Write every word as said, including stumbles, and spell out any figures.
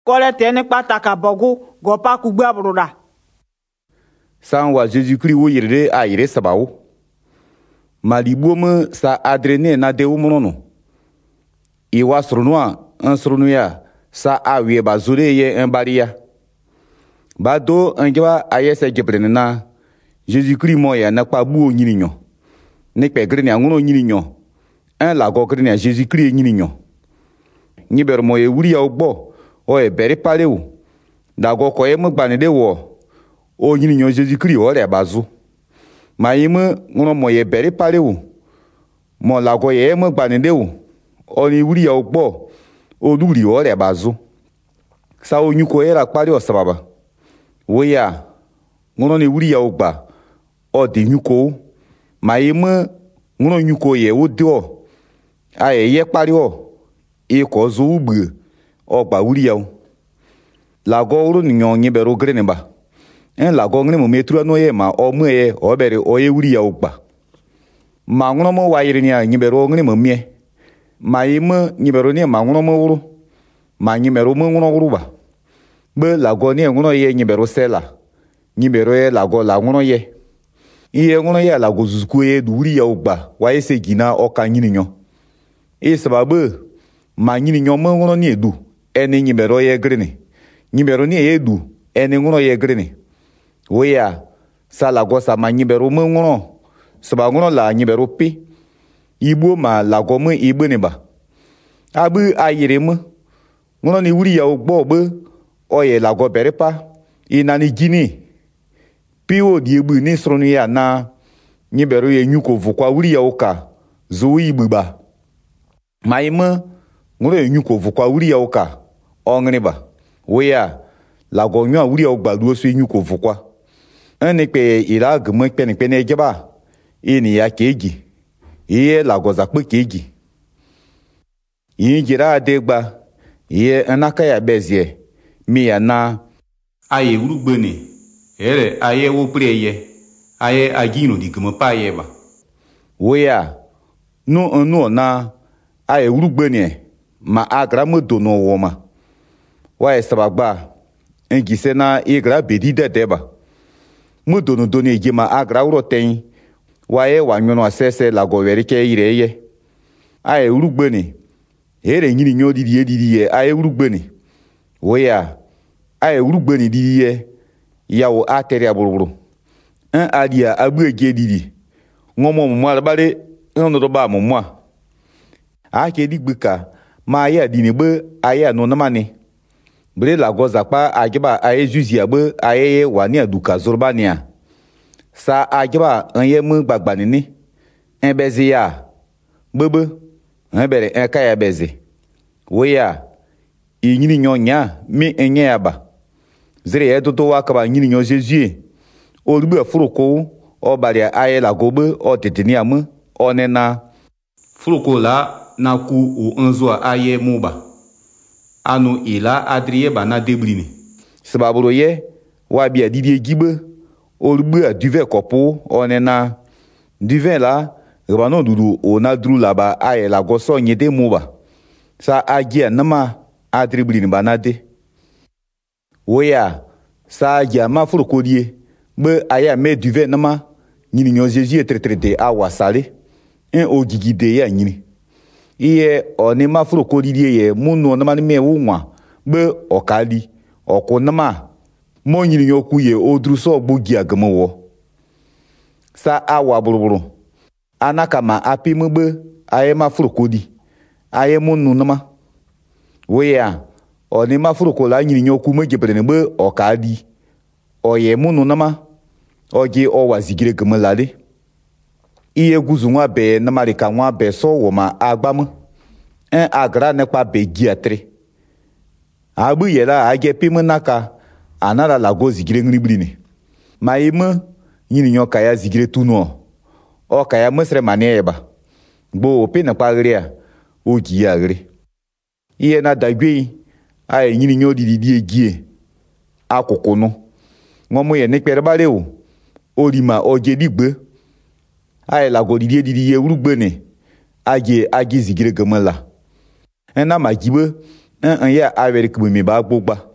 Kole tene pataka bogu gopa kugba bruda. San wa Jésus-Christ wo yirde a yire sabawo. Malibome sa adrene na de umunono. Iwa srunua un srunuya sa awie bazure ye un baria. Bado anjwa ayese jebrenena. Jésus-Christ moya na pa buo nyininyo. Ne pe grene anguno nyininyo. Un lago grene Jésus-Christ nyininyo. Nyiber moye wuri ya ogbo. O e beri pale ou. Dago koye mo gbanede wo. O nyininyo Jésus-Christ o le bazu. Ma yime ngono moye beri pale ou. Mo lago ye mo gbanede ou. O ni wuri ya ogbo. O duri o le bazu. Sa o nyuko e la pale o sababa. Weya. Ngono ni wuri ya ogba. O de nyuko. Ma yime ngono nyuko ye o de o. Aye ye pale o. E ko zo ugbe. O ba wuri ya o. Lago uru ninyo nyebero grene ba. En lago ngene mo metru no ye ma o mu ye o bere o ye wuri ya o ba. Ma ngono mo wa yiri ni a nyebero ngene mo mie. Ma yime nyebero ni ma ngono mo uru. Ma nyebero mo ngono uru ba. Be lago ni ngono ye nyebero sela. Nyebero ye lago la ngono ye. Iye ngono ye lago zuzuku ye du wuri ya o ba. Wa ye se gina o ka nyini nyo. E sababu ma nyini nyo mo ngono ni edu. Ene nyebero ye grene. Nyibero ni edu ene ngono ye grene. Weya sa lago sa ma nyibero mo ngono. Saba ngono la nyibero pi. Ibo ma lago mo ibo ne ba. Abu ayire mo. Ngono ni wuri ya ogbo be. Oye lago berepa. Ina ni gini. Pi o di ebu ni sronu ya na. Nyibero ye nyuko vukwa wuri ya oka. Zo ibu ba. Ma ime ngono ye nyuko vukwa wuri ya oka. Ongene ba. Weya lago nyo wuri ogba duo so nyuko vukwa. Ene pe ira gmo pe ni pe ne jeba. Ini ya keji. Iye lago za pe keji. Yin jira adegba. Iye anaka ya bezie. Mi ya na aye urugbene. Ere aye wo preye. Aye agino di gmo pa ye ba. Weya no anu na aye urugbene ma agra mo dono woma. Wa sabagba engise na igra bedi dedeba mudono doni ejima agra uro ten wa ye wa nyono asese lago weri ke ire ye aye urugbeni ere nyini nyo didi ye didi ye aye urugbeni weya aye urugbeni didi ye yawo ateri aburuburu en adia abu eje didi ngomo mo albare en do ba mo mo ake digbika ma ya dinebe aye no na mane. Bre la goza pa agiba aye juzia be aye wani aduka zorbania. Sa agiba anye mu gbagbani ni. En bezi ya. Bebe. En bere en kaya bezi. Weya. I nyini nyonya mi enye yaba. Zere ye toto wakaba nyini nyo Jésus. O libu afuroko. O bari aye la gobe. O teteni amu. O nena. Furoko la na ku o anzo aye muba. Anu ila adriye bana debrini. Sebaburo ye, wabi adidie gibe, olube a duve kopo, onena. Duve la, rebano dudu o nadru laba aye la goso nyede muba. Sa agia nama adribrini bana de. Weya, sa agia ma furukodie, be aya me duve nama, nyini nyon Jésus e tretrete a wasale, en o gigide ya nyini. Iye oni mafuro kodidie ye munu na mani me wunwa be okali oko nama mo nyini yoku ye odru so gbogi agamo wo sa awa buruburu anaka ma api mbe aye mafuro kodi aye munu nama weya oni mafuro kola nyini yoku mejebrene be okali oye munu nama oge owa zigire gemelade. Iye guzu nwa be na marika nwa be so wo ma agbam en agra ne pa be giatre abu yela age pim naka anara la go zigire ngribri ni ma yime nyini nyoka ya zigire tuno o ka ya mesre maneba gbo ope na pa gre a o gi ya gre iye na dagwe ai nyini nyo di di egie akoko no ngomo ye ne pere bale o orima oje digbe aye la go didie didie urugbene age age zigire gemela ena majibe n n ya a wɛri kibi mi ba gbogba